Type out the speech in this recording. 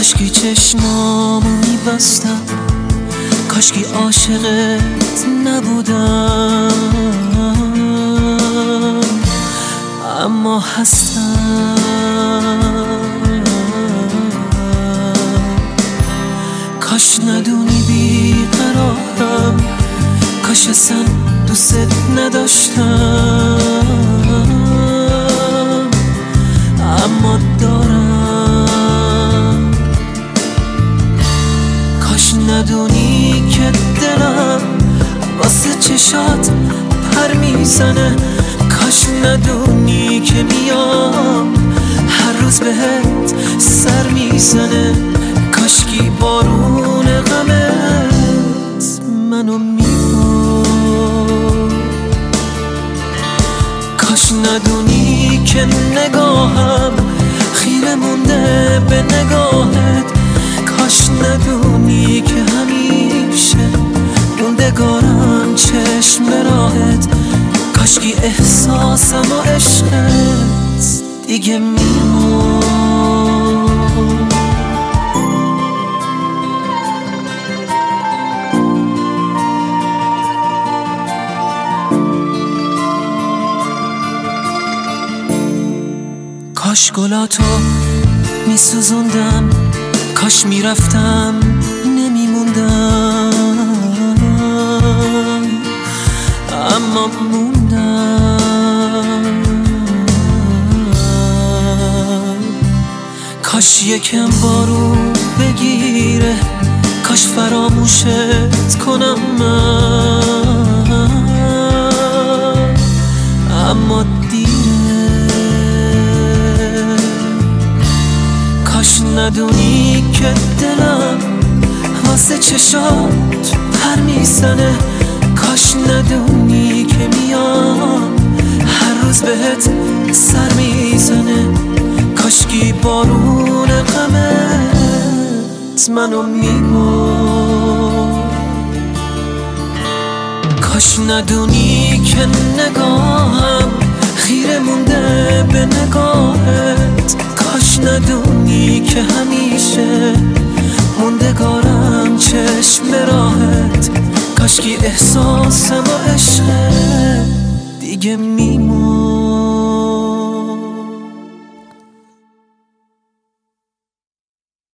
کاشکی چشمامو میبستم، کاشکی عاشقت نبودم، اما هستم. کاش ندونی بیقرارم، کاش اصلا دوست نداشتم، اما دارم. کاش ندونی که دلم واسه چشات پر میزنه، کاش ندونی که میام هر روز بهت سر میزنه، کاشکی بارون غمت منو میبارد. کاش ندونی که نگاهم خیره مونده به نگاهت، کاش ندونی که همیشه موندگارم چشم به راهت، کاشکی احساسم و عشقت دیگه میمون. کاش گلاتو میسوزوندم، کاش میرفتم نمیموندم، اما موندم. کاش یکم بارون بگیره، کاش فراموشت کنم من، اما کاش ندونی که دلم واسه چشات پر میزنه، کاش ندونی که میام هر روز بهت سر میزنه، کاشکی بارون غمت منو میبرد. کاش ندونی که نگاهم خیره مونده به نگاهت، کاش ندونی که همیشه موندگارم چشم به راهت، کاشکی احساسم و عشقت دیگه میمون.